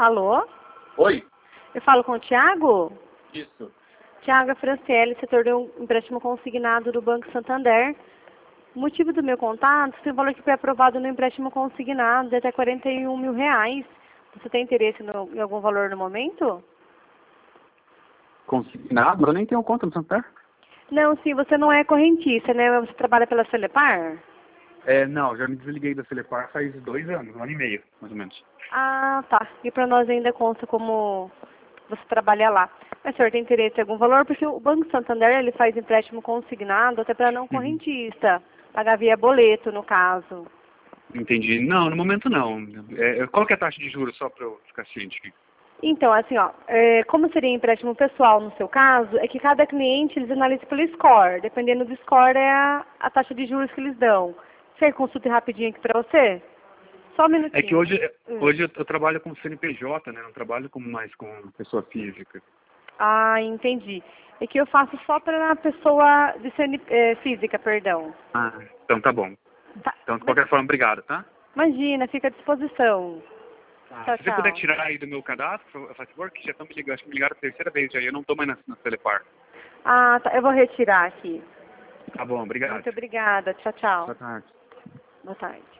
Alô? Oi? Eu falo com o Thiago? Isso. Thiago Franciele, setor de um empréstimo consignado do Banco Santander. O motivo do meu contato, você falou que foi aprovado no empréstimo consignado de até R$41 mil. Você tem interesse em algum valor no momento? Consignado? Eu nem tenho conta no Santander. Não, sim, você não é correntista, né? Você trabalha pela Celepar? Não, já me desliguei da Celepar faz 2 anos, 1 ano e meio, mais ou menos. Ah, tá. E para nós ainda consta como você trabalha lá. Mas o senhor tem interesse em algum valor? Porque o Banco Santander, ele faz empréstimo consignado até para não correntista. Pagar via boleto, no caso. Entendi. Não, no momento não. Qual que é a taxa de juros, só para eu ficar ciente? Então, assim, ó, como seria empréstimo pessoal no seu caso, é que cada cliente eles analisam pelo score. Dependendo do score é a taxa de juros que eles dão. Você consulta rapidinho aqui para você? Só um minutinho. É que hoje eu trabalho com CNPJ, né? Não trabalho mais com pessoa física. Ah, entendi. É que eu faço só para a pessoa física, perdão. Ah, então tá bom. Tá. Então, de qualquer forma, obrigado, tá? Imagina, fica à disposição. Tchau, Se você puder tchau. tirar aí do meu cadastro, por favor, que já estão me ligando, acho que me ligaram a terceira vez já, e eu não estou mais na Celepar. Ah, tá. Eu vou retirar aqui. Tá bom, obrigado. Muito obrigada. Tchau, tchau. Boa tarde. Boa tarde.